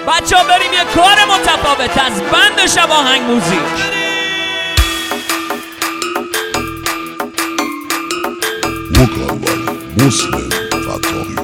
بچه ها بریم یه کار متفاوت از بند شب آهنگ موزیک. مقاول مسلم فتاحی.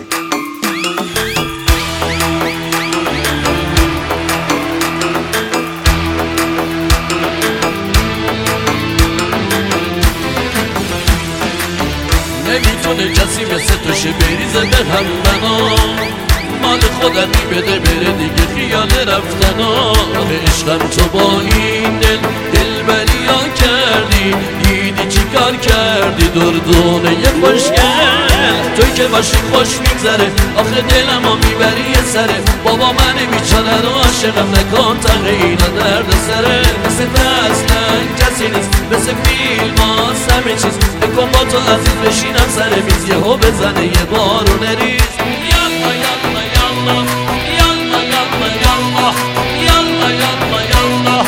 نمیتونه کسی مثل تو شه بریزه به هم بنا، مال خودت بده بره دیگه خیال رفتنا. عشقم تو با این دلبریا کردی، دیدی چی کار کردی دردونه خوشگل. توی که باشی خوش میگذره آخه دلم ها میبری یه سره. بابا من بیچاره رو عاشقم نکن تغیینا درد سره. مثل اصلا کسی نیست مثل فیلم ها همه چیز. بکن با تو عزیز بشینم سر میز یهو بزنه یه بارون ریز. یالا یالا یالا یالا یالا یالا یالا یالا یالا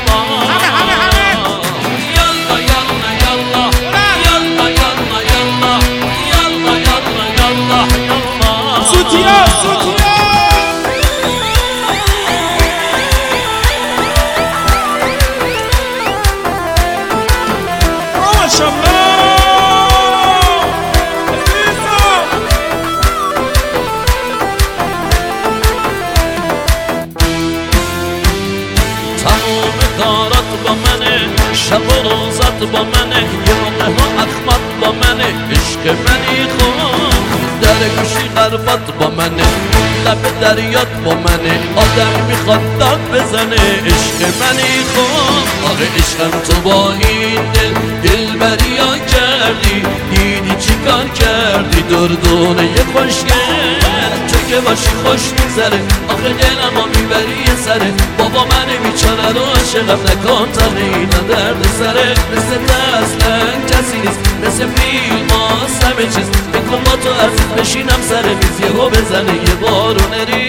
شب و روزت با منه، یه موقع ها اخمت با منه. عشق منی خون در گوشی قربت با منه، لب دریات با منه. آدم میخواد داد بزنه. عشق منی خون آره عشقم تو با این دلبریا کردی، دیدی چی کار کردی دردونه خوشگل. تو که باشی خوش میگذره آخه دلم ها میبری یه سره. بابا من بیچاره رو عاشقم نکن تا اینا درد سره. مثل اصلا کسی نیست مثل فیلم ها همه چیز. بکن با تو عزیز بشینم سر میز یهو بزنه یه بارون ریز.